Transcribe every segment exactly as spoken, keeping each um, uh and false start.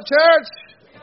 church?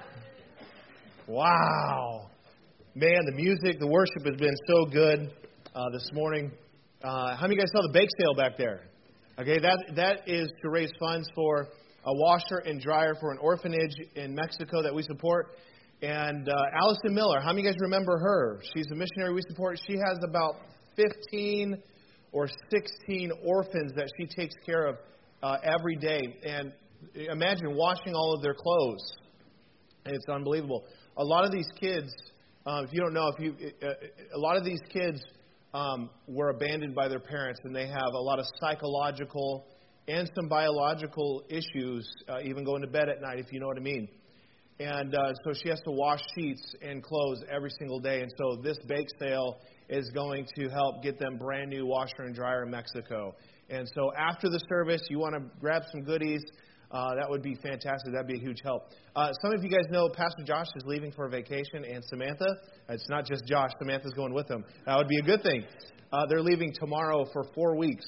Wow. Man, the music, the worship has been so good uh, this morning. Uh, how many of you guys saw the bake sale back there? Okay, that that is to raise funds for a washer and dryer for an orphanage in Mexico that we support. And uh, Allison Miller, how many of you guys remember her? She's a missionary we support. She has about fifteen or sixteen orphans that she takes care of uh, every day. And imagine washing all of their clothes. It's unbelievable. A lot of these kids, uh, if you don't know, if you, uh, a lot of these kids um, were abandoned by their parents, and they have a lot of psychological and some biological issues, uh, even going to bed at night, if you know what I mean. And uh, so she has to wash sheets and clothes every single day. And so this bake sale is going to help get them brand new washer and dryer in Mexico. And so after the service, you want to grab some goodies. Uh, that would be fantastic. That would be a huge help. Uh, some of you guys know Pastor Josh is leaving for a vacation, and Samantha. It's not just Josh. Samantha's going with him. That would be a good thing. Uh, they're leaving tomorrow for four weeks.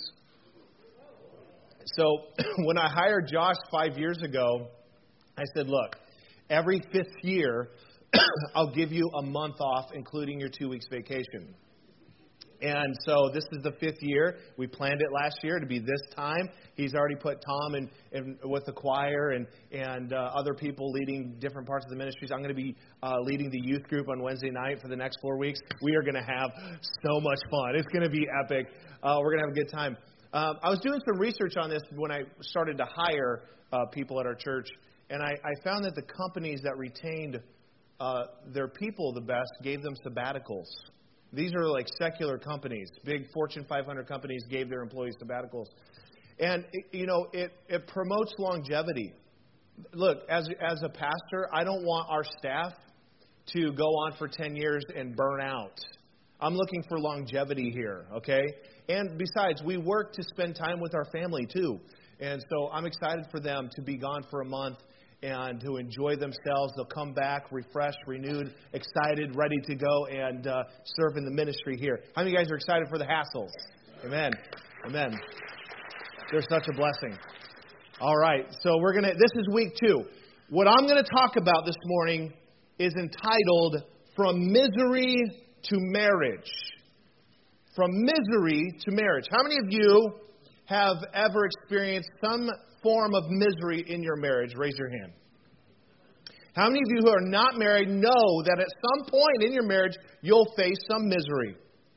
So when I hired Josh five years ago, I said, look, every fifth year, I'll give you a month off, including your two weeks vacation. And so this is the fifth year. We planned it last year to be this time. He's already put Tom in, in with the choir and, and uh, other people leading different parts of the ministries. I'm going to be uh, leading the youth group on Wednesday night for the next four weeks. We are going to have so much fun. It's going to be epic. Uh, we're going to have a good time. Um, I was doing some research on this when I started to hire uh, people at our church. And I, I found that the companies that retained uh, their people the best gave them sabbaticals. These are like secular companies. Big Fortune five hundred companies gave their employees sabbaticals. And, it, you know, it, it promotes longevity. Look, as, as a pastor, I don't want our staff to go on for ten years and burn out. I'm looking for longevity here, okay? And besides, we work to spend time with our family too. And so I'm excited for them to be gone for a month and to enjoy themselves. They'll come back refreshed, renewed, excited, ready to go and uh, serve in the ministry here. How many of you guys are excited for the Hassels? Amen. Amen. They're such a blessing. All right, so we're gonna. This is week two. What I'm going to talk about this morning is entitled "From Misery to Marriage." From misery to marriage. How many of you have ever experienced some form of misery in your marriage? Raise your hand. How many of you who are not married know that at some point in your marriage you'll face some misery?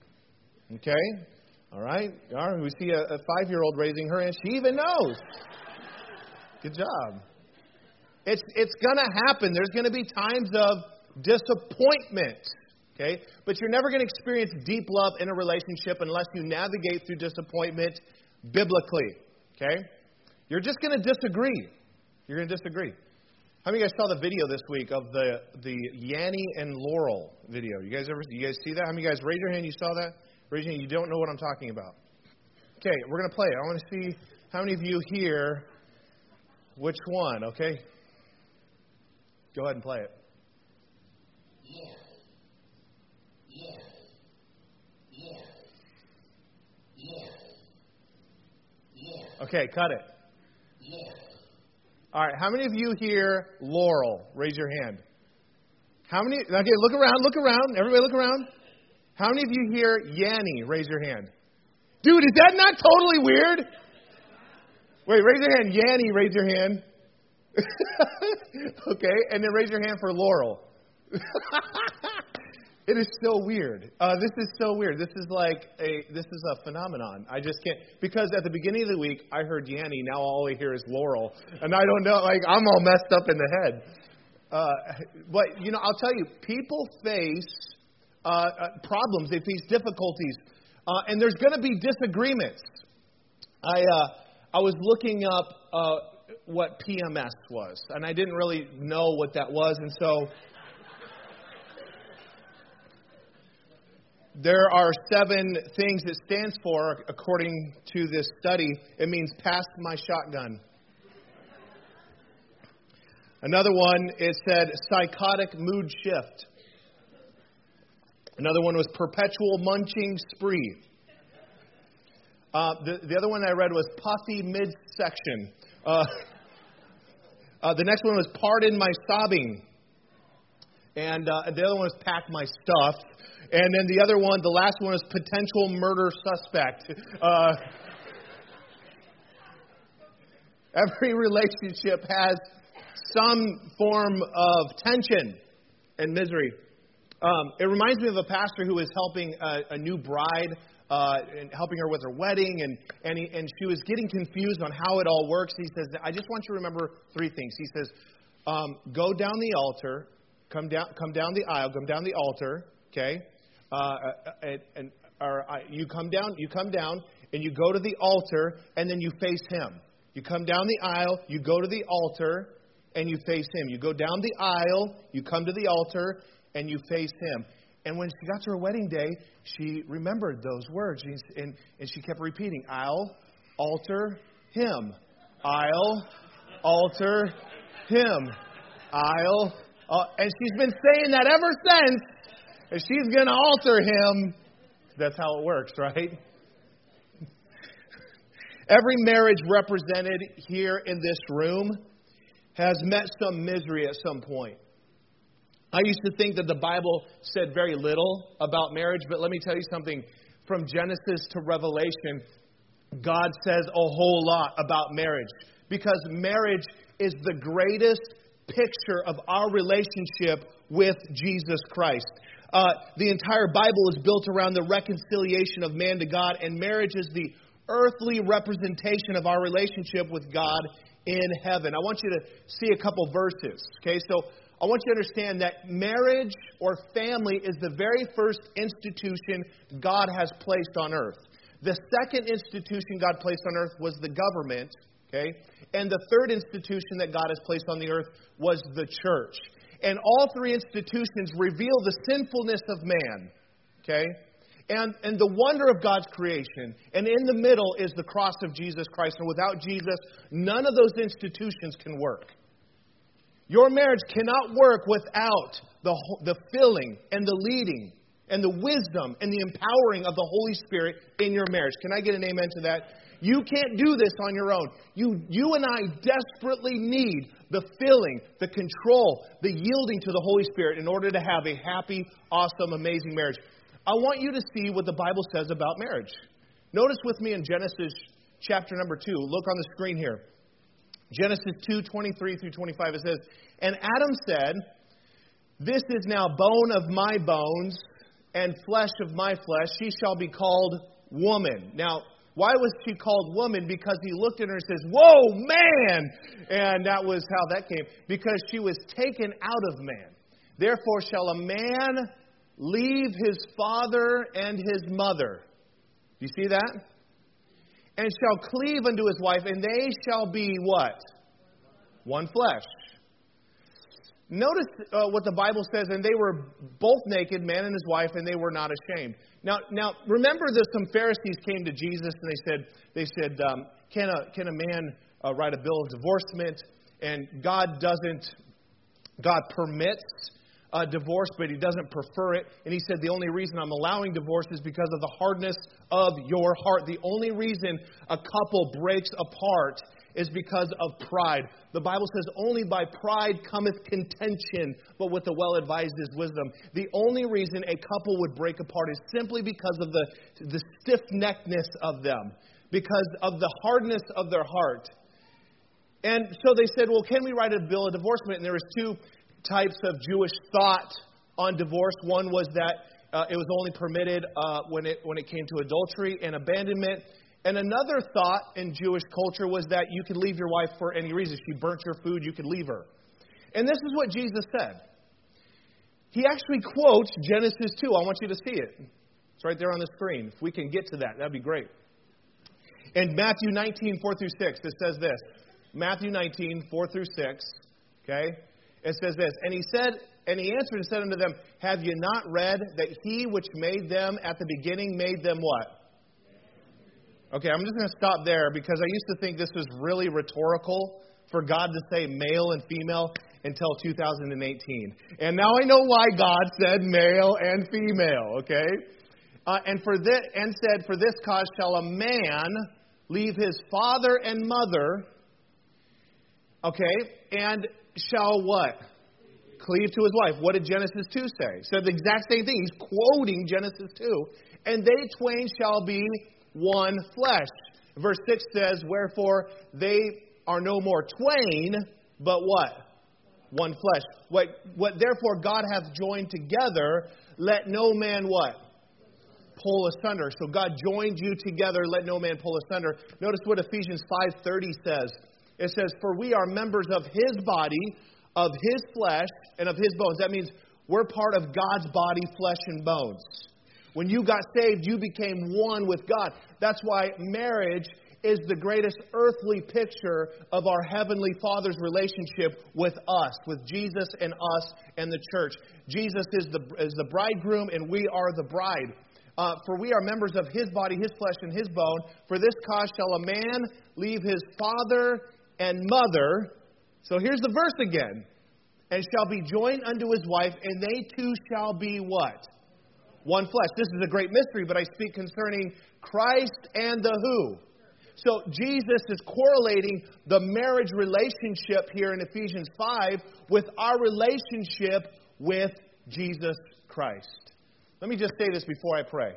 Okay? All right. All right. We see a, a five-year-old raising her hand. She even knows. Good job. It's it's going to happen. There's going to be times of disappointment. Okay? But you're never going to experience deep love in a relationship unless you navigate through disappointment biblically. Okay? You're just going to disagree. You're going to disagree. How many of you guys saw the video this week of the the Yanni and Laurel video? You guys ever you guys see that? How many of you guys raise your hand? You saw that? Raise your hand. You don't know what I'm talking about. Okay, we're going to play it. I want to see how many of you hear which one. Okay, go ahead and play it. Yeah. Yeah. Yeah. Yeah. Yeah. Okay, cut it. Yeah. All right, how many of you hear Laurel? Raise your hand. How many? Okay, look around, look around. Everybody look around. How many of you hear Yanni? Raise your hand. Dude, is that not totally weird? Wait, raise your hand. Yanni, raise your hand. Okay, and then raise your hand for Laurel. It is so weird. Uh, this is so weird. This is like a this is a phenomenon. I just can't, because at the beginning of the week I heard Yanni. Now all I hear is Laurel, and I don't know. Like, I'm all messed up in the head. Uh, but you know, I'll tell you, people face uh, uh, problems. They face difficulties, uh, and there's going to be disagreements. I uh, I was looking up uh, what P M S was, and I didn't really know what that was, and so. There are seven things it stands for, according to this study. It means pass my shotgun. Another one, it said psychotic mood shift. Another one was perpetual munching spree. Uh, the, the other one I read was puffy midsection. Uh, Uh, the next one was pardon my sobbing. And uh, the other one was pack my stuff. And then the other one, the last one is potential murder suspect. Uh, every relationship has some form of tension and misery. Um, it reminds me of a pastor who was helping a, a new bride uh, and helping her with her wedding, and and, he, and she was getting confused on how it all works. He says, I just want you to remember three things. He says, um, go down the altar, come down, come down the aisle, come down the altar, okay, uh, and, and or uh, you come down, you come down, and you go to the altar, and then you face him. You come down the aisle, you go to the altar, and you face him. You go down the aisle, you come to the altar, and you face him. And when she got to her wedding day, she remembered those words. And, and she kept repeating, aisle, altar, him. Aisle, altar, him. Aisle. Uh, and she's been saying that ever since. And she's going to alter him. That's how it works, right? Every marriage represented here in this room has met some misery at some point. I used to think that the Bible said very little about marriage, but let me tell you something. From Genesis to Revelation, God says a whole lot about marriage, because marriage is the greatest picture of our relationship with Jesus Christ. Uh, the entire Bible is built around the reconciliation of man to God, and marriage is the earthly representation of our relationship with God in heaven. I want you to see a couple verses. Okay, so I want you to understand that marriage or family is the very first institution God has placed on earth. The second institution God placed on earth was the government, okay? And the third institution that God has placed on the earth was the church. And all three institutions reveal the sinfulness of man, okay? And, and the wonder of God's creation. And in the middle is the cross of Jesus Christ. And without Jesus, none of those institutions can work. Your marriage cannot work without the, the filling and the leading and the wisdom and the empowering of the Holy Spirit in your marriage. Can I get an amen to that? You can't do this on your own. You, you and I desperately need the filling, the control, the yielding to the Holy Spirit in order to have a happy, awesome, amazing marriage. I want you to see what the Bible says about marriage. Notice with me in Genesis chapter number two. Look on the screen here. Genesis two, twenty-three through twenty-five, it says, and Adam said, this is now bone of my bones and flesh of my flesh. She shall be called woman. Now, why was she called woman? Because he looked at her and says, whoa, man! And that was how that came. Because she was taken out of man. Therefore shall a man leave his father and his mother. Do you see that? And shall cleave unto his wife, and they shall be what? One flesh. Notice uh, what the Bible says, and they were both naked, man and his wife, and they were not ashamed. Now, now remember that some Pharisees came to Jesus, and they said, they said, um, can a can a man uh, write a bill of divorcement? And God doesn't. God permits Uh, divorce, but he doesn't prefer it. And he said, the only reason I'm allowing divorce is because of the hardness of your heart. The only reason a couple breaks apart is because of pride. The Bible says, only by pride cometh contention, but with the well-advised is wisdom. The only reason a couple would break apart is simply because of the, the stiff-neckedness of them, because of the hardness of their heart. And so they said, well, can we write a bill of divorcement? And there was two types of Jewish thought on divorce. One was that uh, it was only permitted uh, when it when it came to adultery and abandonment. And another thought in Jewish culture was that you could leave your wife for any reason. She burnt your food, you could leave her. And this is what Jesus said. He actually quotes Genesis two. I want you to see it. It's right there on the screen. If we can get to that, that'd be great. In Matthew nineteen, four through six, it says this. Matthew nineteen, four through six. Okay? It says this, and he said, and he answered and said unto them, have you not read that he which made them at the beginning made them what? Okay, I'm just going to stop there because I used to think this was really rhetorical for God to say male and female until two thousand eighteen. And now I know why God said male and female, okay? Uh, and for this, and said, for this cause shall a man leave his father and mother Okay, and shall what? Cleave to his wife. What did Genesis two say? Said the exact same thing. He's quoting Genesis two. And they twain shall be one flesh. Verse six says, wherefore they are no more twain, but what? One flesh. What, what therefore God hath joined together, let no man what? Pull asunder. So God joined you together, let no man pull asunder. Notice what Ephesians five thirty says. It says, for we are members of his body, of his flesh, and of his bones. That means we're part of God's body, flesh and bones. When you got saved, you became one with God. That's why marriage is the greatest earthly picture of our Heavenly Father's relationship with us, with Jesus and us and the church. Jesus is the, is the bridegroom and we are the bride. Uh, for we are members of his body, his flesh, and his bone. For this cause shall a man leave his father and mother. So here's the verse again. And shall be joined unto his wife, and they two shall be what? One flesh. This is a great mystery, but I speak concerning Christ and the who. So Jesus is correlating the marriage relationship here in Ephesians five with our relationship with Jesus Christ. Let me just say this before I pray.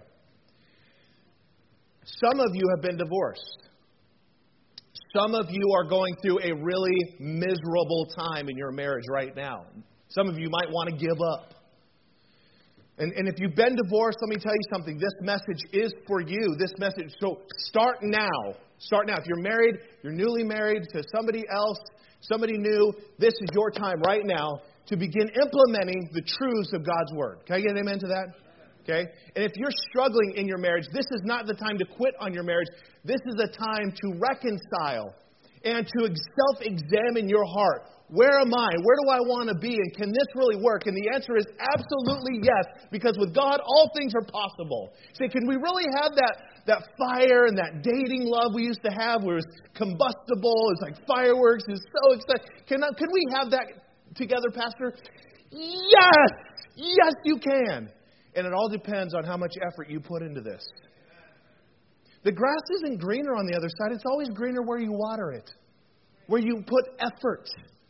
Some of you have been divorced. Some of you are going through a really miserable time in your marriage right now. Some of you might want to give up. And, and if you've been divorced, let me tell you something. This message is for you. This message, so start now. Start now. If you're married, you're newly married to somebody else, somebody new, this is your time right now to begin implementing the truths of God's Word. Can I get an amen to that? Okay? And if you're struggling in your marriage, this is not the time to quit on your marriage. This is a time to reconcile and to self-examine your heart. Where am I? Where do I want to be? And can this really work? And the answer is absolutely yes, because with God, all things are possible. Say, can we really have that, that fire and that dating love we used to have where it was combustible, it's like fireworks, it's so exciting. Can, can we have that together, Pastor? Yes! Yes, you can. And it all depends on how much effort you put into this. The grass isn't greener on the other side. It's always greener where you water it, where you put effort.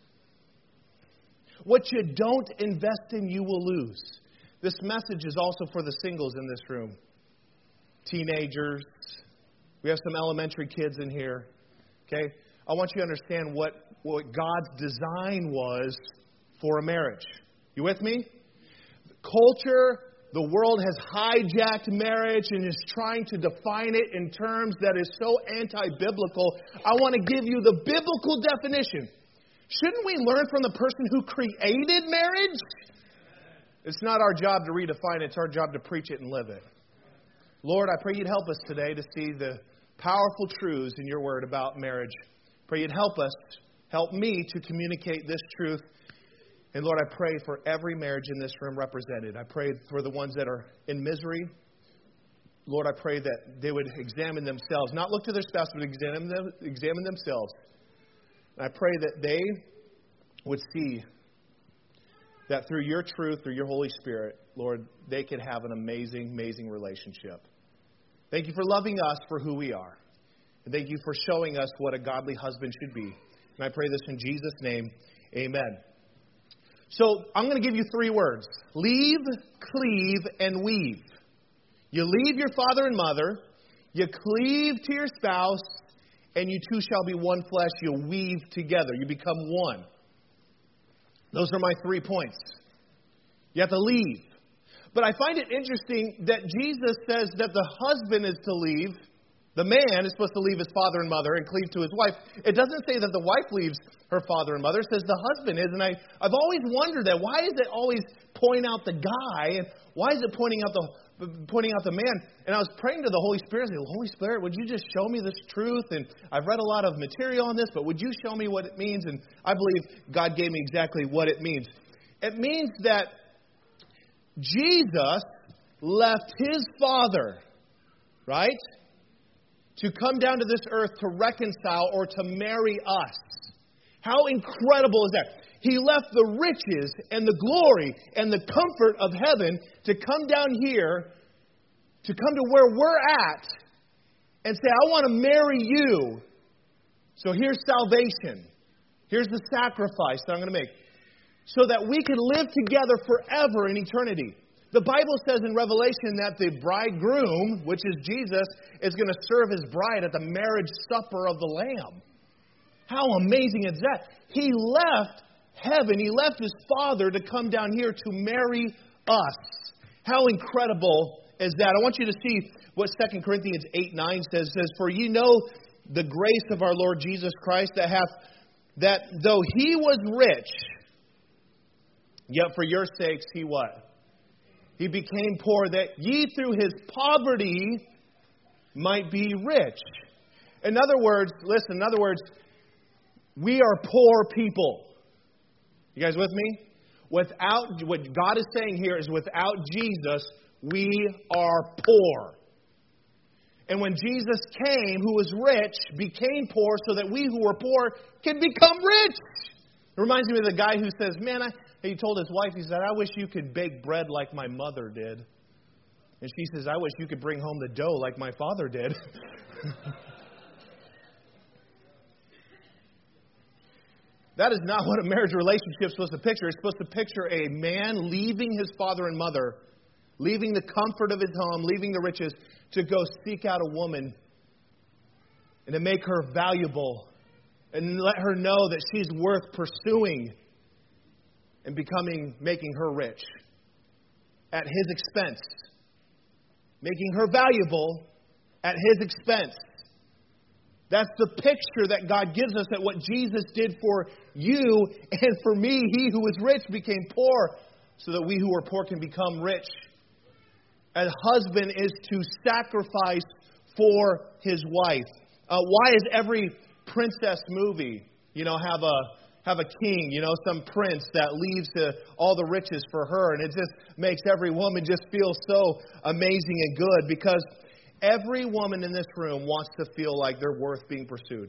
What you don't invest in, you will lose. This message is also for the singles in this room. Teenagers. We have some elementary kids in here. Okay? I want you to understand what, what God's design was for a marriage. You with me? Culture, the world has hijacked marriage and is trying to define it in terms that is so anti-biblical. I want to give you the biblical definition. Shouldn't we learn from the person who created marriage? It's not our job to redefine it. It's our job to preach it and live it. Lord, I pray you'd help us today to see the powerful truths in your word about marriage. Pray you'd help us, help me to communicate this truth. And Lord, I pray for every marriage in this room represented. I pray for the ones that are in misery. Lord, I pray that they would examine themselves, not look to their spouse, but examine them, examine themselves. And I pray that they would see that through your truth, through your Holy Spirit, Lord, they could have an amazing, amazing relationship. Thank you for loving us for who we are. And thank you for showing us what a godly husband should be. And I pray this in Jesus' name. Amen. So I'm going to give you three words. Leave, cleave, and weave. You leave your father and mother. You cleave to your spouse. And you two shall be one flesh. You weave together. You become one. Those are my three points. You have to leave. But I find it interesting that Jesus says that the husband is to leave. The man is supposed to leave his father and mother and cleave to his wife. It doesn't say that the wife leaves her father and mother. It says the husband is. And I, I've always wondered that. Why is it always point out the guy? And why is it pointing out the pointing out the man? And I was praying to the Holy Spirit. I said, Holy Spirit, would you just show me this truth? And I've read a lot of material on this, but would you show me what it means? And I believe God gave me exactly what it means. It means that Jesus left his father, right, to come down to this earth to reconcile or to marry us. How incredible is that? He left the riches and the glory and the comfort of heaven to come down here, to come to where we're at and say, I want to marry you. So here's salvation. Here's the sacrifice that I'm going to make. So that we can live together forever in eternity. The Bible says in Revelation that the bridegroom, which is Jesus, is going to serve his bride at the marriage supper of the Lamb. How amazing is that? He left heaven. He left his Father to come down here to marry us. How incredible is that? I want you to see what Second Corinthians eight nine says. It says, "For ye know the grace of our Lord Jesus Christ, that hath that though he was rich, yet for your sakes he what? He became poor, that ye through his poverty might be rich." In other words, listen, in other words, we are poor people. You guys with me? Without, what God is saying here is without Jesus, we are poor. And when Jesus came, who was rich, became poor so that we who were poor can become rich. It reminds me of the guy who says, man, I, he told his wife, he said, I wish you could bake bread like my mother did. And she says, I wish you could bring home the dough like my father did. That is not what a marriage relationship is supposed to picture. It's supposed to picture a man leaving his father and mother, leaving the comfort of his home, leaving the riches, to go seek out a woman and to make her valuable and let her know that she's worth pursuing and becoming, making her rich at his expense. Making her valuable at his expense. That's the picture that God gives us, that what Jesus did for you and for me, he who was rich became poor so that we who are poor can become rich. A husband is to sacrifice for his wife. Uh, why is every princess movie, you know, have a have a king, you know, some prince that leaves uh, all the riches for her, and it just makes every woman just feel so amazing and good, because every woman in this room wants to feel like they're worth being pursued.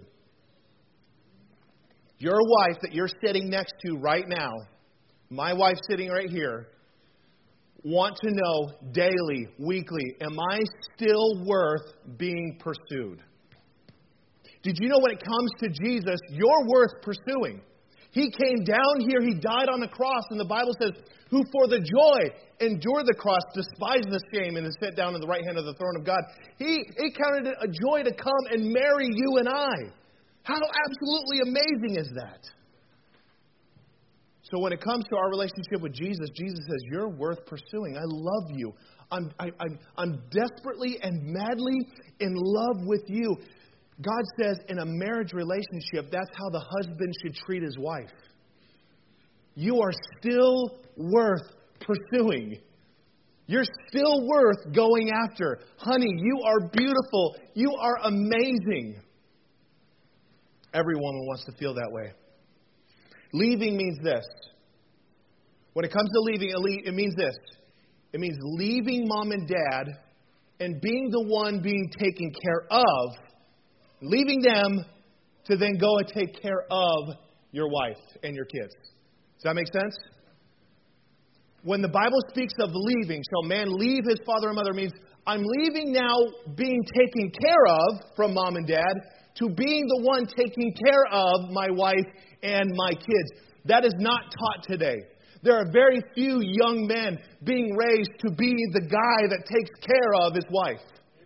Your wife that you're sitting next to right now, my wife sitting right here, want to know daily, weekly, am I still worth being pursued? Did you know when it comes to Jesus, you're worth pursuing? He came down here, he died on the cross, and the Bible says, who for the joy endured the cross, despised the shame, and is set down in the right hand of the throne of God. He, he counted it a joy to come and marry you and I. How absolutely amazing is that? So when it comes to our relationship with Jesus, Jesus says, you're worth pursuing. I love you. I'm, I, I'm, I'm desperately and madly in love with you. God says in a marriage relationship, that's how the husband should treat his wife. You are still worth pursuing. You're still worth going after. Honey, you are beautiful. You are amazing. Every woman wants to feel that way. Leaving means this. When it comes to leaving, it means this. It means leaving mom and dad and being the one being taken care of, leaving them to then go and take care of your wife and your kids. Does that make sense? When the Bible speaks of leaving, shall man leave his father and mother, means I'm leaving now being taken care of from mom and dad to being the one taking care of my wife and my kids. That is not taught today. There are very few young men being raised to be the guy that takes care of his wife.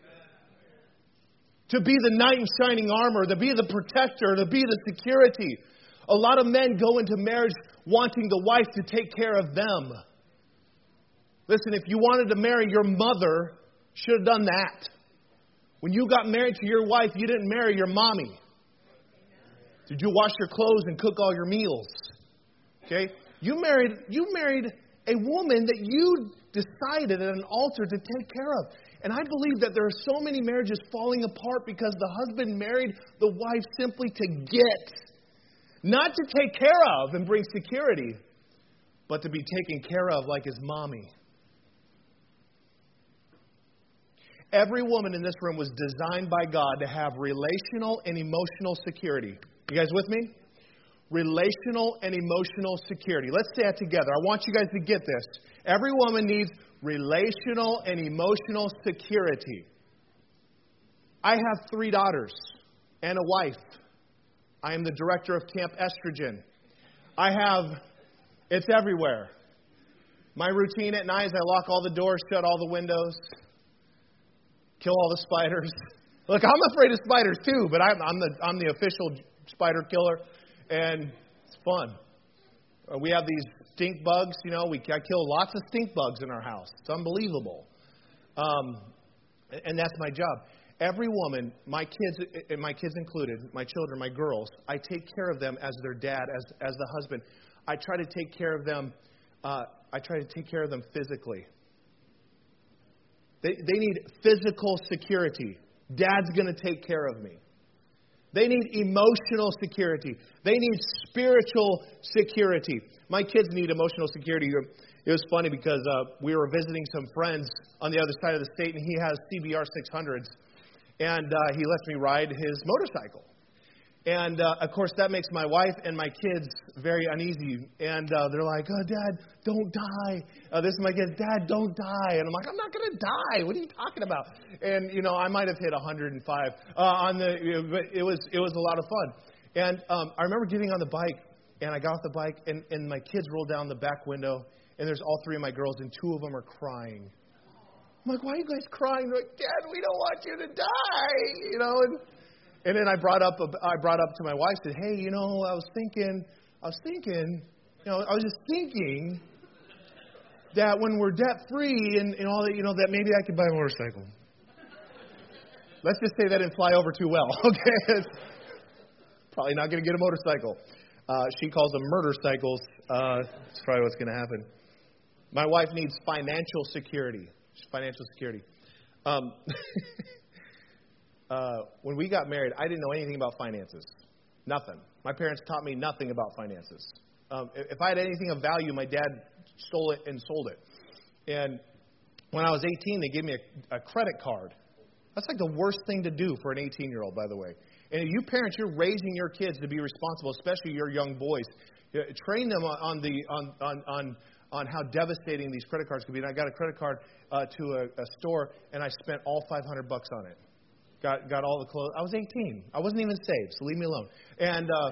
To be the knight in shining armor, to be the protector, to be the security. A lot of men go into marriage wanting the wife to take care of them. Listen, if you wanted to marry your mother, should have done that. When you got married to your wife, you didn't marry your mommy. Did you wash your clothes and cook all your meals? Okay? You married, you married a woman that you decided at an altar to take care of. And I believe that there are so many marriages falling apart because the husband married the wife simply to get. Not to take care of and bring security, but to be taken care of like his mommy. Every woman in this room was designed by God to have relational and emotional security. You guys with me? Relational and emotional security. Let's say that together. I want you guys to get this. Every woman needs relational and emotional security. I have three daughters and a wife. I am the director of Camp Estrogen. I have, it's everywhere. My routine at night is I lock all the doors, shut all the windows, kill all the spiders. Look, I'm afraid of spiders too, but I'm, I'm the I'm the official spider killer, and it's fun. Uh, we have these stink bugs, you know. We I kill lots of stink bugs in our house. It's unbelievable, um, and that's my job. Every woman, my kids, and my kids included, my children, my girls, I take care of them as their dad, as as the husband. I try to take care of them. Uh, I try to take care of them physically. They they need physical security. Dad's going to take care of me. They need emotional security. They need spiritual security. My kids need emotional security. It was funny because uh, we were visiting some friends on the other side of the state, and he has C B R six hundreds. And uh, he lets me ride his motorcycle. And, uh, of course, that makes my wife and my kids very uneasy. And uh, they're like, oh, Dad, don't die. Uh, this is my kids, Dad, don't die. And I'm like, I'm not going to die. What are you talking about? And, you know, I might have hit one hundred five uh, on the, you know, but it was, it was a lot of fun. And um, I remember getting on the bike, and I got off the bike, and, and my kids rolled down the back window, and there's all three of my girls, and two of them are crying. I'm like, why are you guys crying? They're like, Dad, we don't want you to die. You know, and And then I brought up, I brought up to my wife, said, hey, you know, I was thinking, I was thinking, you know, I was just thinking that when we're debt free and, and all that, you know, that maybe I could buy a motorcycle. Let's just say that didn't fly over too well, okay? Probably not going to get a motorcycle. Uh, she calls them murder cycles. Uh, that's probably what's going to happen. My wife needs financial security. Financial security. Um, Uh, when we got married, I didn't know anything about finances. Nothing. My parents taught me nothing about finances. Um, if I had anything of value, my dad stole it and sold it. And when I was eighteen, they gave me a, a credit card. That's like the worst thing to do for an eighteen-year-old, by the way. And you parents, you're raising your kids to be responsible, especially your young boys. You know, train them on the on on on on how devastating these credit cards can be. And I got a credit card uh, to a, a store, and I spent all five hundred bucks on it. Got got all the clothes. I was eighteen. I wasn't even saved, so leave me alone. And uh,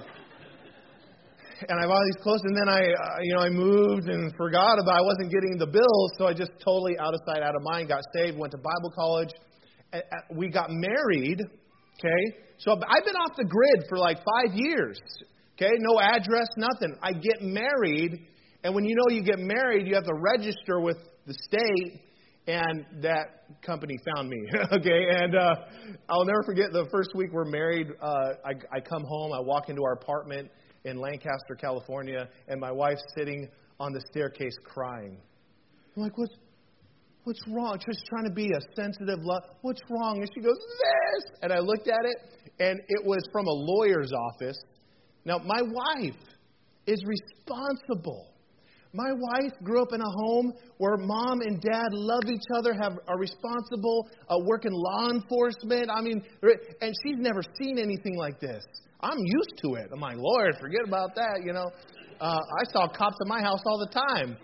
and I bought these clothes, and then I, uh, you know, I moved and forgot about. I wasn't getting the bills, so I just totally out of sight, out of mind. Got saved, went to Bible college. And, uh, we got married. Okay, so I've been off the grid for like five years. Okay, no address, nothing. I get married, and when you know you get married, you have to register with the state. And that company found me, okay? And uh, I'll never forget the first week we're married. Uh, I, I come home, I walk into our apartment in Lancaster, California, and my wife's sitting on the staircase crying. I'm like, what's, what's wrong? Just trying to be a sensitive love. What's wrong? And she goes, this. And I looked at it, and it was from a lawyer's office. Now, my wife is responsible. My wife grew up in a home where mom and dad love each other, have are responsible, uh, work in law enforcement. I mean, and she's never seen anything like this. I'm used to it. I'm like, Lord, forget about that, you know. Uh, I saw cops in my house all the time.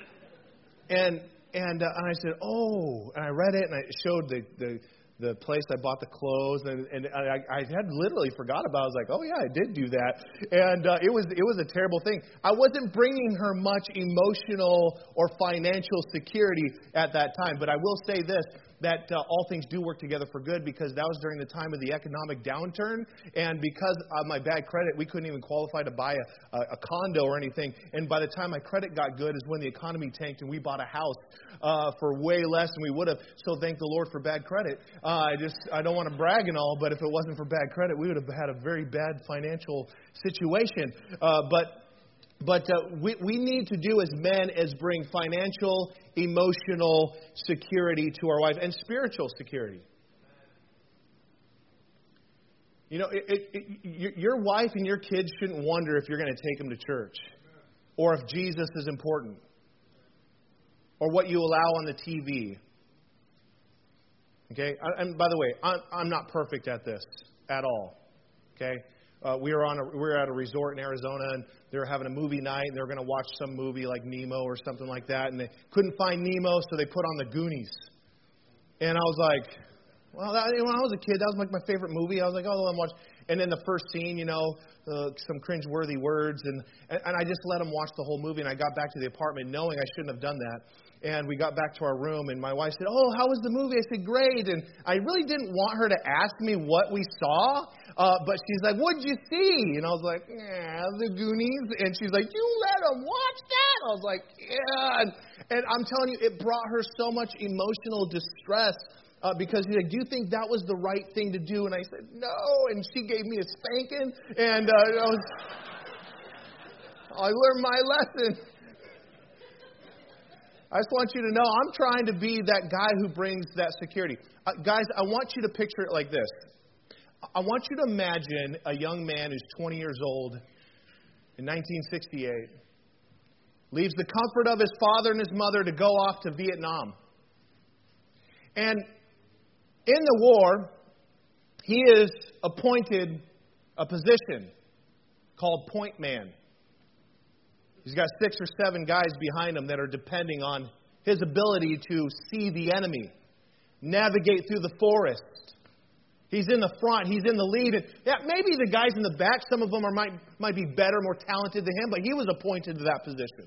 And and uh, and I said, oh, and I read it, and I showed the the. the place I bought the clothes, and, and I, I had literally forgot about it. I was like, oh, yeah, I did do that. And uh, it was it was a terrible thing. I wasn't bringing her much emotional or financial security at that time. But I will say this, that uh, all things do work together for good, because that was during the time of the economic downturn. And because of my bad credit, we couldn't even qualify to buy a, a, a condo or anything. And by the time my credit got good is when the economy tanked and we bought a house uh, for way less than we would have. So thank the Lord for bad credit. Uh, I just I don't want to brag and all, but if it wasn't for bad credit, we would have had a very bad financial situation. Uh, but But uh, we, we need to do as men is bring financial, emotional security to our wife and spiritual security. You know, it, it, it, your wife and your kids shouldn't wonder if you're going to take them to church, or if Jesus is important, or what you allow on the T V. Okay? And by the way, I'm, I'm not perfect at this at all. Okay? Uh, we were on a, we were at a resort in Arizona, and they were having a movie night, and they were going to watch some movie like Nemo or something like that, and they couldn't find Nemo, so they put on the Goonies. And I was like, well, that, when I was a kid, that was like my favorite movie. I was like, oh, I'm watching. And in the first scene, you know, uh, some cringeworthy words. And, and, and I just let them watch the whole movie. And I got back to the apartment knowing I shouldn't have done that. And we got back to our room, and my wife said, oh, how was the movie? I said, great. And I really didn't want her to ask me what we saw. Uh, but she's like, what'd you see? And I was like, yeah, the Goonies. And she's like, you let them watch that? I was like, yeah. And, and I'm telling you, it brought her so much emotional distress. Uh, because he's like, do you think that was the right thing to do? And I said, no. And she gave me a spanking. And uh, I, was, I learned my lesson. I just want you to know I'm trying to be that guy who brings that security. Uh, guys, I want you to picture it like this. I want you to imagine a young man who's twenty years old in nineteen sixty-eight, leaves the comfort of his father and his mother to go off to Vietnam. And in the war, he is appointed a position called point man. He's got six or seven guys behind him that are depending on his ability to see the enemy, navigate through the forest. He's in the front. He's in the lead. And yeah, maybe the guys in the back, some of them are, might, might be better, more talented than him, but he was appointed to that position.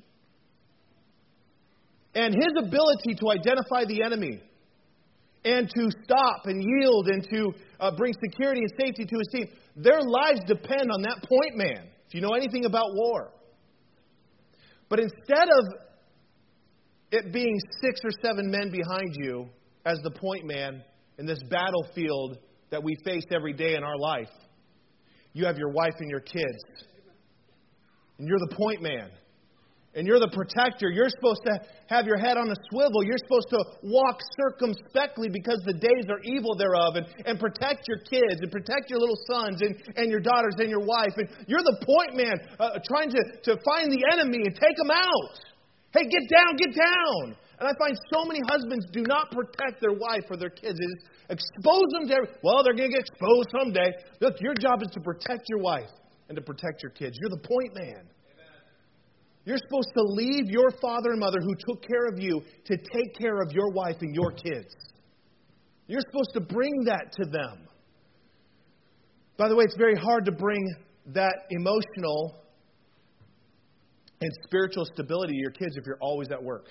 And his ability to identify the enemy and to stop and yield and to uh, bring security and safety to his team, their lives depend on that point man, if you know anything about war. But instead of it being six or seven men behind you as the point man in this battlefield that we face every day in our life, you have your wife and your kids. And you're the point man. And you're the protector. You're supposed to have your head on a swivel. You're supposed to walk circumspectly because the days are evil thereof. And, and protect your kids and protect your little sons and, and your daughters and your wife. And you're the point man uh, trying to, to find the enemy and take them out. Hey, get down, get down. And I find so many husbands do not protect their wife or their kids. They just expose them to every, well, they're going to get exposed someday. Look, your job is to protect your wife and to protect your kids. You're the point man. You're supposed to leave your father and mother who took care of you to take care of your wife and your kids. You're supposed to bring that to them. By the way, it's very hard to bring that emotional and spiritual stability to your kids if you're always at work.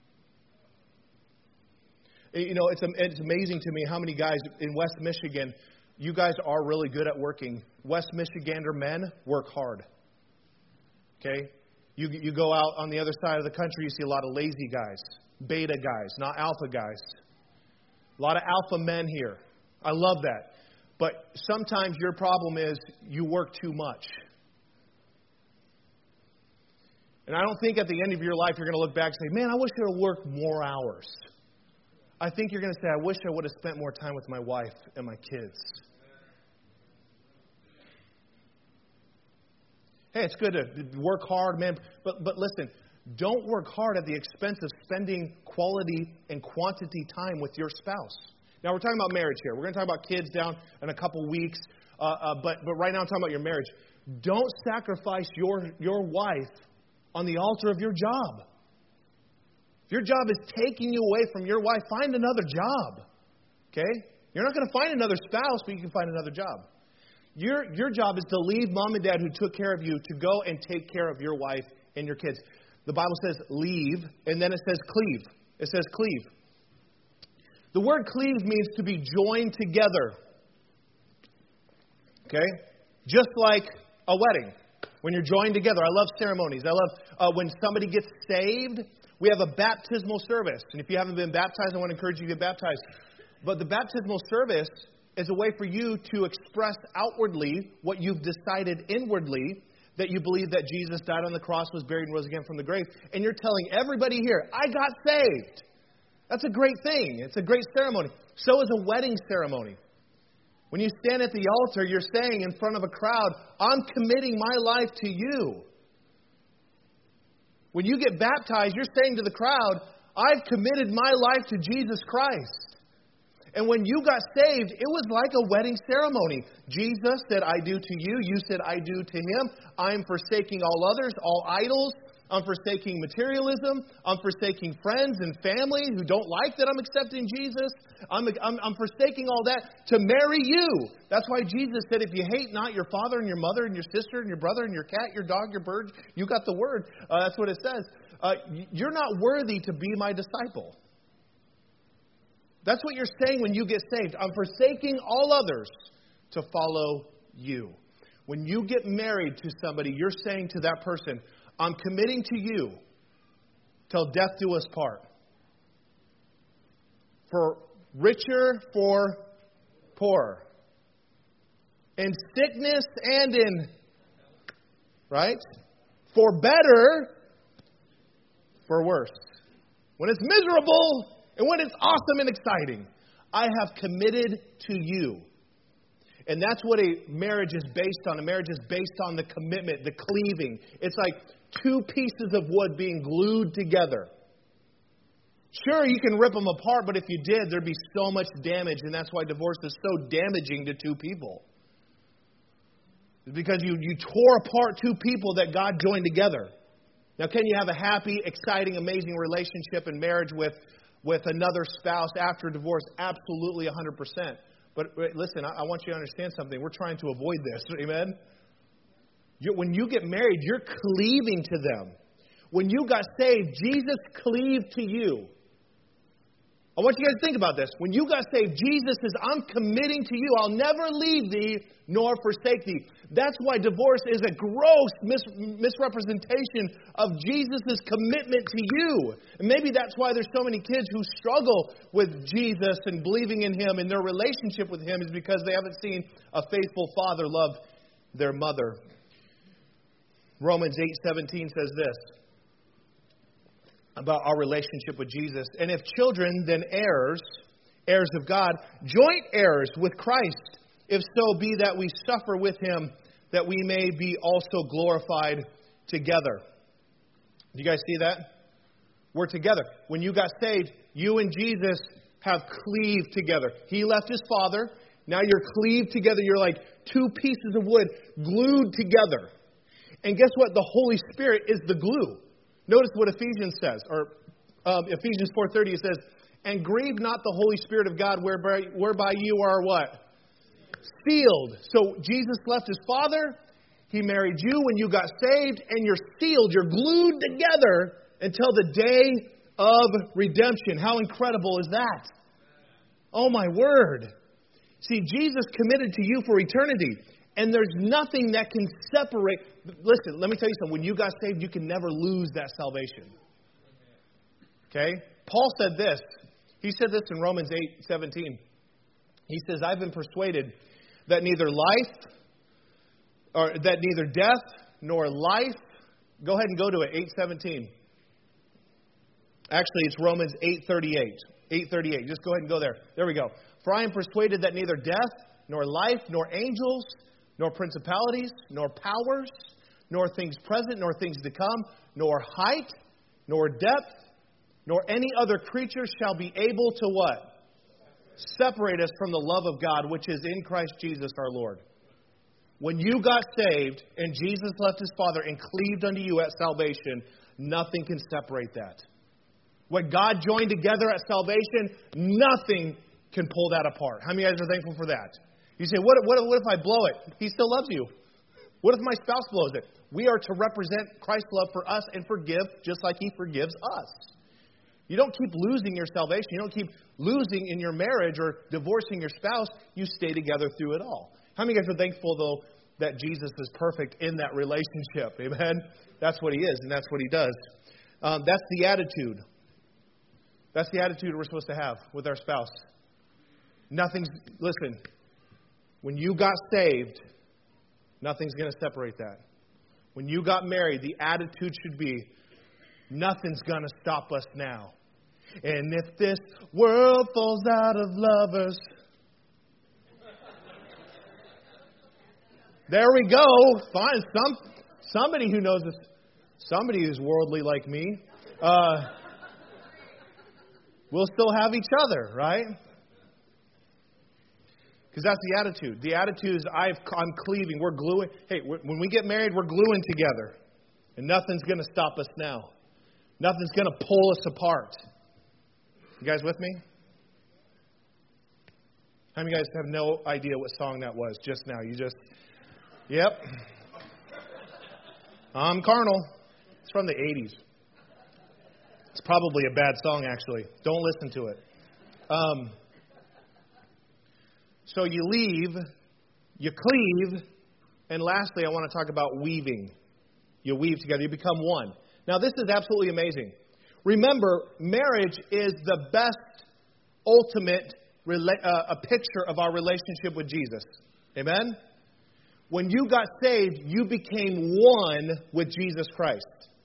You know, it's it's amazing to me how many guys in West Michigan, you guys are really good at working. West Michigander men work hard. Okay? You, you go out on the other side of the country, you see a lot of lazy guys, beta guys, not alpha guys. A lot of alpha men here. I love that. But sometimes your problem is you work too much. And I don't think at the end of your life you're going to look back and say, man, I wish I would have worked more hours. I think you're going to say, I wish I would have spent more time with my wife and my kids. Hey, it's good to work hard, man. But but listen, don't work hard at the expense of spending quality and quantity time with your spouse. Now, we're talking about marriage here. We're going to talk about kids down in a couple weeks. Uh, uh, but but right now I'm talking about your marriage. Don't sacrifice your, your wife on the altar of your job. If your job is taking you away from your wife, find another job. Okay? You're not going to find another spouse, but you can find another job. Your, your job is to leave mom and dad who took care of you to go and take care of your wife and your kids. The Bible says leave, and then it says cleave. It says cleave. The word cleave means to be joined together. Okay? Just like a wedding. When you're joined together. I love ceremonies. I love uh, when somebody gets saved, we have a baptismal service. And if you haven't been baptized, I want to encourage you to get baptized. But the baptismal service is a way for you to express outwardly what you've decided inwardly, that you believe that Jesus died on the cross, was buried, and rose again from the grave. And you're telling everybody here, I got saved. That's a great thing. It's a great ceremony. So is a wedding ceremony. When you stand at the altar, you're saying in front of a crowd, I'm committing my life to you. When you get baptized, you're saying to the crowd, I've committed my life to Jesus Christ. And when you got saved, it was like a wedding ceremony. Jesus said, I do to you. You said, I do to him. I'm forsaking all others, all idols. I'm forsaking materialism. I'm forsaking friends and family who don't like that I'm accepting Jesus. I'm, I'm, I'm forsaking all that to marry you. That's why Jesus said, if you hate not your father and your mother and your sister and your brother and your cat, your dog, your bird, you got the word. Uh, that's what it says. Uh, you're not worthy to be my disciple. That's what you're saying when you get saved. I'm forsaking all others to follow you. When you get married to somebody, you're saying to that person, I'm committing to you till death do us part. For richer, for poorer. In sickness and in, right? For better, for worse. When it's miserable and when it's awesome and exciting. I have committed to you. And that's what a marriage is based on. A marriage is based on the commitment, the cleaving. It's like two pieces of wood being glued together. Sure, you can rip them apart, but if you did, there'd be so much damage. And that's why divorce is so damaging to two people. It's because you, you tore apart two people that God joined together. Now, can you have a happy, exciting, amazing relationship and marriage with, with another spouse after divorce? Absolutely, one hundred percent. But listen, I want you to understand something. We're trying to avoid this. Amen? You, when you get married, you're cleaving to them. When you got saved, Jesus cleaved to you. I want you guys to think about this. When you got saved, Jesus says, I'm committing to you. I'll never leave thee nor forsake thee. That's why divorce is a gross mis- misrepresentation of Jesus' commitment to you. And maybe that's why there's so many kids who struggle with Jesus and believing in Him, and their relationship with Him is because they haven't seen a faithful father love their mother. Romans eight seventeen says this about our relationship with Jesus. And if children, then heirs, heirs of God, joint heirs with Christ, if so be that we suffer with Him, that we may be also glorified together. Do you guys see that? We're together. When you got saved, you and Jesus have cleaved together. He left His Father. Now you're cleaved together. You're like two pieces of wood glued together. And guess what? The Holy Spirit is the glue. Notice what Ephesians says, or um, Ephesians four thirty, it says, and grieve not the Holy Spirit of God, whereby, whereby you are what? Sealed. So Jesus left His Father. He married you when you got saved, and you're sealed. You're glued together until the day of redemption. How incredible is that? Oh, my word. See, Jesus committed to you for eternity. And there's nothing that can separate. Listen, let me tell you something. When you got saved, you can never lose that salvation. Okay? Paul said this. He said this in Romans eight seventeen. He says, I've been persuaded that neither life, or that neither death nor life. Go ahead and go to it, eight seventeen. Actually, it's Romans eight thirty-eight. eight thirty-eight. Just go ahead and go there. There we go. For I am persuaded that neither death, nor life, nor angels, nor principalities, nor powers, nor things present, nor things to come, nor height, nor depth, nor any other creature shall be able to what? Separate us from the love of God, which is in Christ Jesus our Lord. When you got saved and Jesus left His Father and cleaved unto you at salvation, nothing can separate that. What God joined together at salvation, nothing can pull that apart. How many of you guys are thankful for that? You say, what, what, what if I blow it? He still loves you. What if my spouse blows it? We are to represent Christ's love for us and forgive just like He forgives us. You don't keep losing your salvation. You don't keep losing in your marriage or divorcing your spouse. You stay together through it all. How many of you guys are thankful, though, that Jesus is perfect in that relationship? Amen? That's what He is, and that's what He does. Um, that's the attitude. That's the attitude we're supposed to have with our spouse. Nothing's, listen, when you got saved, nothing's going to separate that. When you got married, the attitude should be, nothing's going to stop us now. And if this world falls out of lovers, there we go. Fine. Some somebody who knows this, somebody who's worldly like me, uh, we'll still have each other, right? Because that's the attitude. The attitude is I've, I'm cleaving. We're gluing. Hey, when we get married, we're gluing together. And nothing's going to stop us now. Nothing's going to pull us apart. You guys with me? How many of you guys have no idea what song that was just now? You just, yep. I'm carnal. It's from the eighties. It's probably a bad song, actually. Don't listen to it. Um, so you leave, you cleave, and lastly, I want to talk about weaving. You weave together. You become one. Now, this is absolutely amazing. Remember, marriage is the best ultimate rela- uh, a picture of our relationship with Jesus. Amen? When you got saved, you became one with Jesus Christ.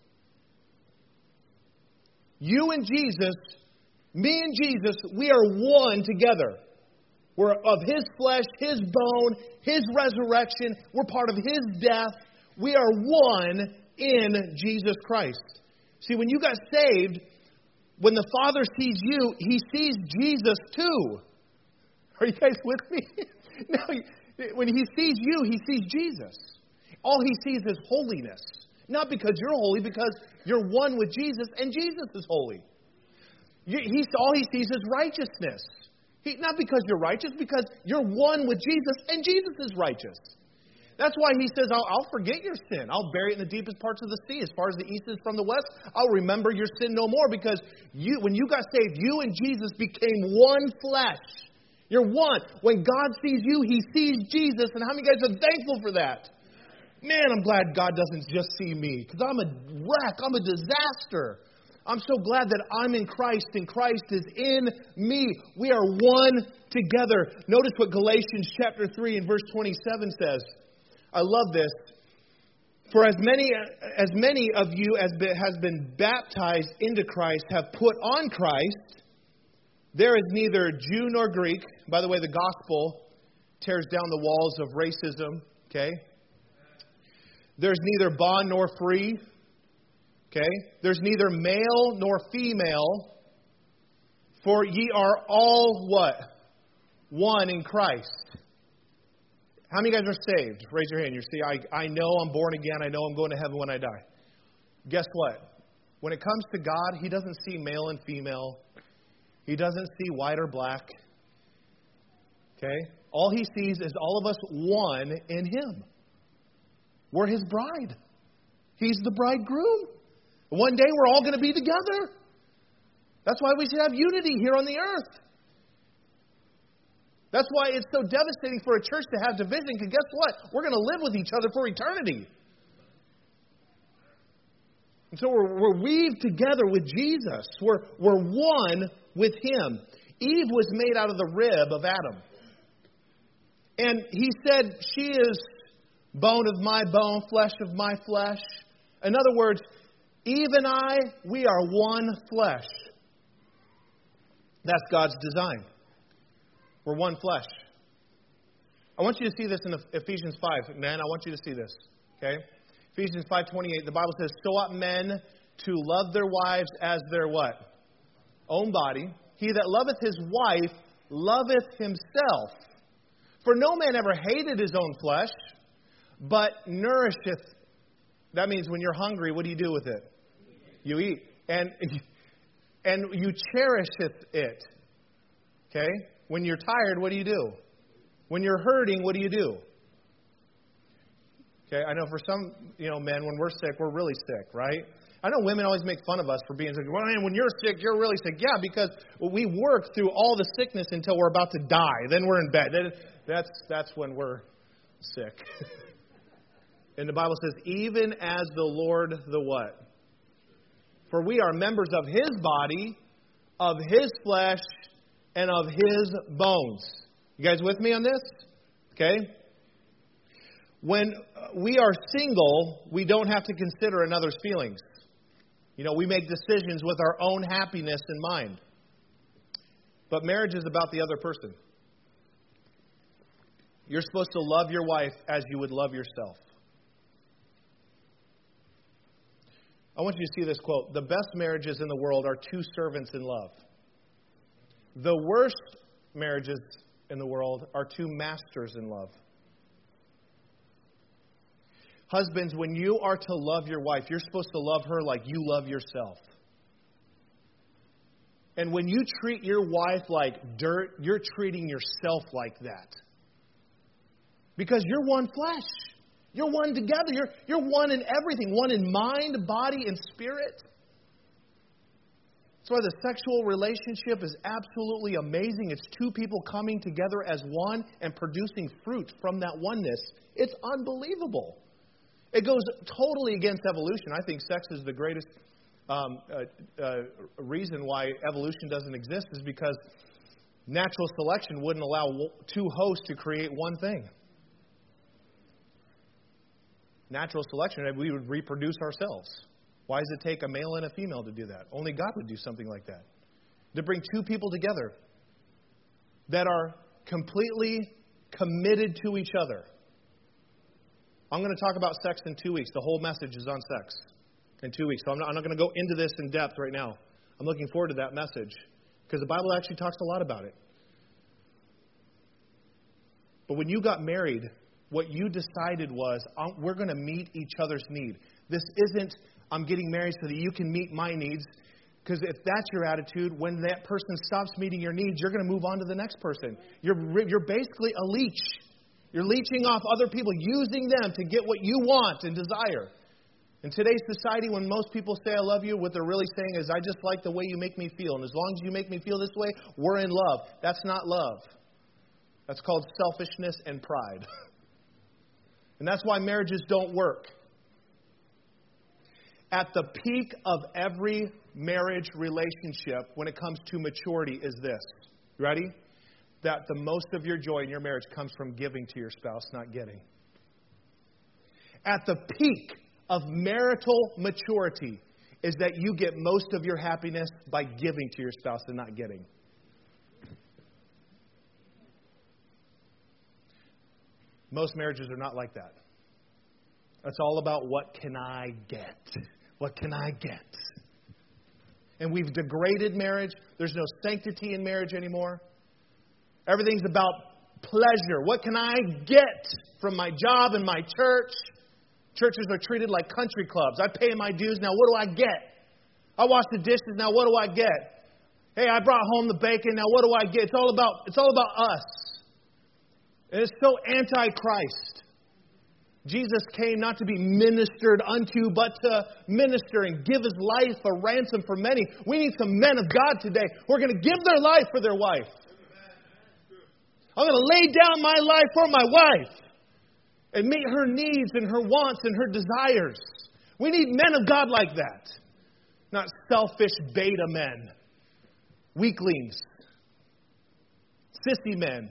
You and Jesus, me and Jesus, we are one together. We're of His flesh, His bone, His resurrection. We're part of His death. We are one in Jesus Christ. See, when you got saved, when the Father sees you, He sees Jesus too. Are you guys with me? No, when He sees you, He sees Jesus. All He sees is holiness. Not because you're holy, because you're one with Jesus, and Jesus is holy. You, he's, all He sees is righteousness. He, not because you're righteous, because you're one with Jesus, and Jesus is righteous. That's why He says, I'll, I'll forget your sin. I'll bury it in the deepest parts of the sea. As far as the east is from the west, I'll remember your sin no more. Because you, when you got saved, you and Jesus became one flesh. You're one. When God sees you, He sees Jesus. And how many guys are thankful for that? Man, I'm glad God doesn't just see me. Because I'm a wreck. I'm a disaster. I'm so glad that I'm in Christ and Christ is in me. We are one together. Notice what Galatians chapter three and verse twenty-seven says. I love this. For as many as many of you as be, has been baptized into Christ have put on Christ, there is neither Jew nor Greek. By the way, the gospel tears down the walls of racism. Okay? There's neither bond nor free. Okay? There's neither male nor female. For ye are all what? One in Christ. How many guys are saved? Raise your hand. You see, I, I know I'm born again. I know I'm going to heaven when I die. Guess what? When it comes to God, He doesn't see male and female. He doesn't see white or black. Okay? All He sees is all of us one in Him. We're His bride. He's the bridegroom. One day we're all going to be together. That's why we should have unity here on the earth. That's why it's so devastating for a church to have division, because guess what? We're going to live with each other for eternity. And so we're, we're weaved together with Jesus. We're, we're one with Him. Eve was made out of the rib of Adam. And He said, she is bone of my bone, flesh of my flesh. In other words, Eve and I, we are one flesh. That's God's design. We're one flesh. I want you to see this in Ephesians five. Men, I want you to see this. Okay? Ephesians five twenty-eight, the Bible says, so ought men to love their wives as their what? Own body. He that loveth his wife loveth himself. For no man ever hated his own flesh, but nourisheth. That means when you're hungry, what do you do with it? You eat. And, and you cherisheth it. Okay? When you're tired, what do you do? When you're hurting, what do you do? Okay, I know for some, you know, men, when we're sick, we're really sick, right? I know women always make fun of us for being sick. Well, man, when you're sick, you're really sick. Yeah, because we work through all the sickness until we're about to die. Then we're in bed. That's that's when we're sick. And the Bible says, even as the Lord the what? For we are members of His body, of His flesh, and of His bones. You guys with me on this? Okay? When we are single, we don't have to consider another's feelings. You know, we make decisions with our own happiness in mind. But marriage is about the other person. You're supposed to love your wife as you would love yourself. I want you to see this quote. The best marriages in the world are two servants in love. The worst marriages in the world are two masters in love. Husbands, when you are to love your wife, you're supposed to love her like you love yourself. And when you treat your wife like dirt, you're treating yourself like that. Because you're one flesh. You're one together. You're, you're one in everything. One in mind, body, and spirit. That's why the sexual relationship is absolutely amazing. It's two people coming together as one and producing fruit from that oneness. It's unbelievable. It goes totally against evolution. I think sex is the greatest um, uh, uh, reason why evolution doesn't exist is because natural selection wouldn't allow two hosts to create one thing. Natural selection, we would reproduce ourselves. Why does it take a male and a female to do that? Only God would do something like that. To bring two people together that are completely committed to each other. I'm going to talk about sex in two weeks. The whole message is on sex in two weeks. So I'm not, I'm not going to go into this in depth right now. I'm looking forward to that message because the Bible actually talks a lot about it. But when you got married, what you decided was, we're going to meet each other's need. This isn't, I'm getting married so that you can meet my needs. Because if that's your attitude, when that person stops meeting your needs, you're going to move on to the next person. You're, you're basically a leech. You're leeching off other people, using them to get what you want and desire. In today's society, when most people say I love you, what they're really saying is, I just like the way you make me feel. And as long as you make me feel this way, we're in love. That's not love. That's called selfishness and pride. And that's why marriages don't work. At the peak of every marriage relationship when it comes to maturity is this. Ready? That the most of your joy in your marriage comes from giving to your spouse, not getting. At the peak of marital maturity is that you get most of your happiness by giving to your spouse and not getting. Most marriages are not like that. It's all about what can I get? What can I get? And we've degraded marriage. There's no sanctity in marriage anymore. Everything's about pleasure. What can I get from my job and my church? Churches are treated like country clubs. I pay my dues. Now what do I get? I wash the dishes. Now what do I get? Hey, I brought home the bacon. Now what do I get? It's all about, it's all about us. And it's so anti-Christ. Jesus came not to be ministered unto, but to minister and give His life a ransom for many. We need some men of God today who are going to give their life for their wife. I'm going to lay down my life for my wife and meet her needs and her wants and her desires. We need men of God like that. Not selfish beta men, weaklings, sissy men.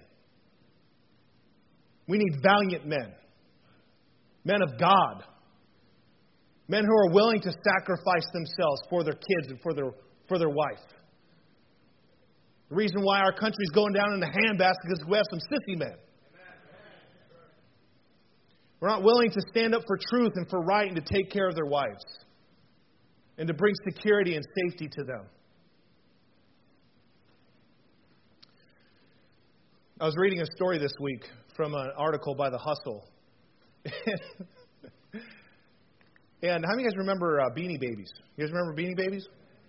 We need valiant men. Men of God. Men who are willing to sacrifice themselves for their kids and for their, for their wife. The reason why our country's going down in the handbasket is because we have some sissy men. We're not willing to stand up for truth and for right and to take care of their wives. And to bring security and safety to them. I was reading a story this week from an article by The Hustle. And how many of you guys remember uh, Beanie Babies? You guys remember Beanie Babies?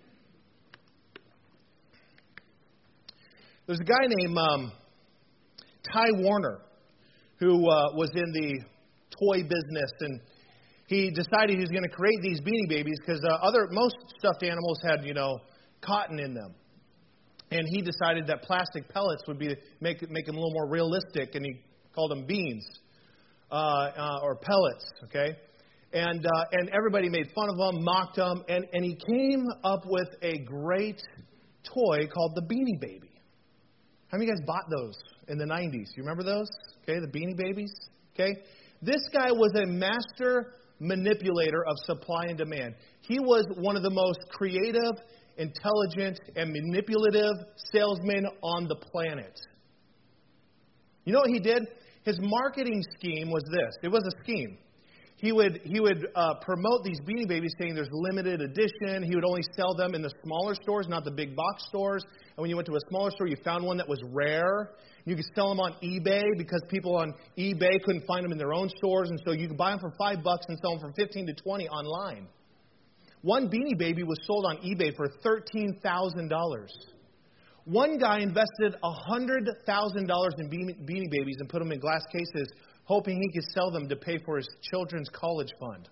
There's a guy named um, Ty Warner who uh, was in the toy business, and he decided he was going to create these Beanie Babies because uh, other most stuffed animals had, you know, cotton in them. And he decided that plastic pellets would be make make them a little more realistic, and he called them beans. Uh, uh, or pellets, okay? And uh, and everybody made fun of him, mocked him, and, and he came up with a great toy called the Beanie Baby. How many of you guys bought those in the nineties? You remember those? Okay, the Beanie Babies? Okay? This guy was a master manipulator of supply and demand. He was one of the most creative, intelligent, and manipulative salesmen on the planet. You know what he did? His marketing scheme was this. It was a scheme. He would he would uh, promote these Beanie Babies saying there's limited edition. He would only sell them in the smaller stores, not the big box stores. And when you went to a smaller store, you found one that was rare. You could sell them on eBay because people on eBay couldn't find them in their own stores. And so you could buy them for five bucks and sell them for fifteen to twenty online. One Beanie Baby was sold on eBay for thirteen thousand dollars. One guy invested one hundred thousand dollars in Beanie Babies and put them in glass cases, hoping he could sell them to pay for his children's college fund.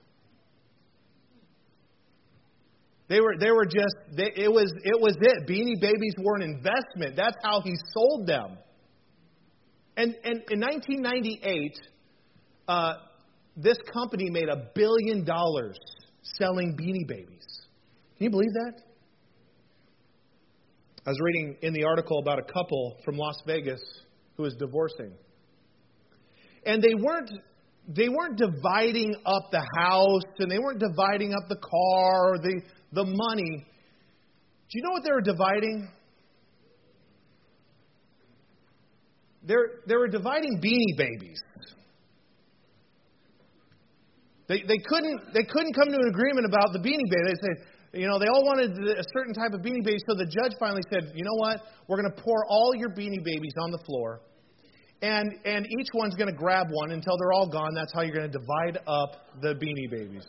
They were they were just, they, it was it was it. Beanie Babies were an investment. That's how he sold them. And, and in nineteen ninety-eight, uh, this company made a billion dollars selling Beanie Babies. Can you believe that? I was reading in the article about a couple from Las Vegas who was divorcing. And they weren't they weren't dividing up the house, and they weren't dividing up the car or the, the money. Do you know what they were dividing? They're, they were dividing Beanie Babies. They they couldn't they couldn't come to an agreement about the Beanie Baby. They said, you know, they all wanted a certain type of Beanie Baby, so the judge finally said, you know what? We're going to pour all your Beanie Babies on the floor. And and each one's going to grab one until they're all gone. That's how you're going to divide up the Beanie Babies.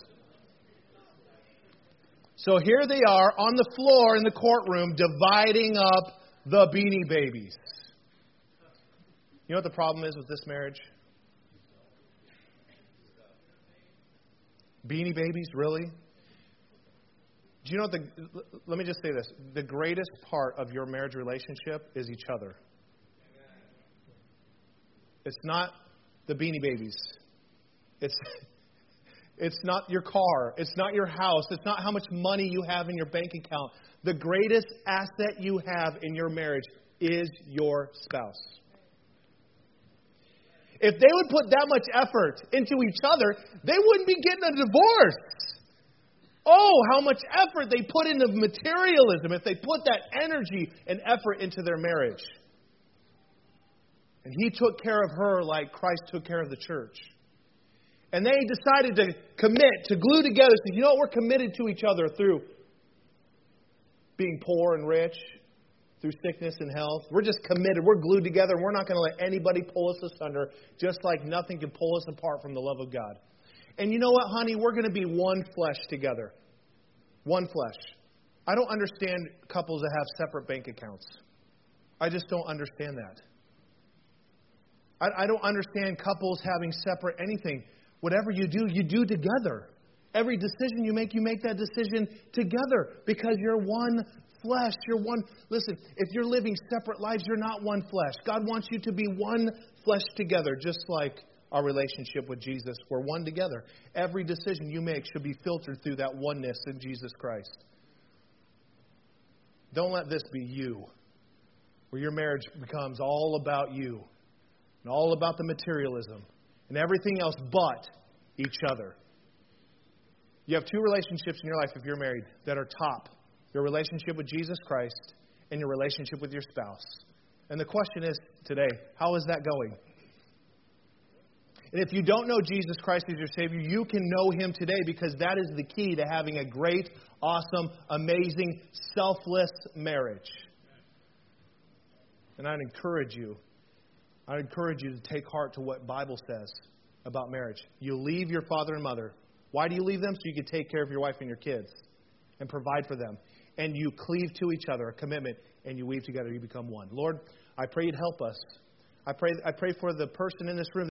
So here they are on the floor in the courtroom dividing up the Beanie Babies. You know what the problem is with this marriage? Beanie Babies, really? Do you know what the... Let me just say this. The greatest part of your marriage relationship is each other. It's not the Beanie Babies. It's it's not your car. It's not your house. It's not how much money you have in your bank account. The greatest asset you have in your marriage is your spouse. If they would put that much effort into each other, they wouldn't be getting a divorce. Oh, how much effort they put into materialism if they put that energy and effort into their marriage. And he took care of her like Christ took care of the church. And they decided to commit, to glue together. So, you know what? We're committed to each other through being poor and rich, through sickness and health. We're just committed. We're glued together. And we're not going to let anybody pull us asunder, just like nothing can pull us apart from the love of God. And you know what, honey? We're going to be one flesh together. One flesh. I don't understand couples that have separate bank accounts. I just don't understand that. I, I don't understand couples having separate anything. Whatever you do, you do together. Every decision you make, you make that decision together because you're one flesh. You're one. Listen, if you're living separate lives, you're not one flesh. God wants you to be one flesh together, just like our relationship with Jesus. We're one together. Every decision you make should be filtered through that oneness in Jesus Christ. Don't let this be you, where your marriage becomes all about you and all about the materialism and everything else but each other. You have two relationships in your life if you're married that are top. Your relationship with Jesus Christ and your relationship with your spouse. And the question is today, how is that going? And if you don't know Jesus Christ as your Savior, you can know Him today because that is the key to having a great, awesome, amazing, selfless marriage. And I'd encourage you, I'd encourage you to take heart to what the Bible says about marriage. You leave your father and mother. Why do you leave them? So you can take care of your wife and your kids and provide for them. And you cleave to each other, a commitment, and you weave together, you become one. Lord, I pray you'd help us. I pray, I pray for the person in this room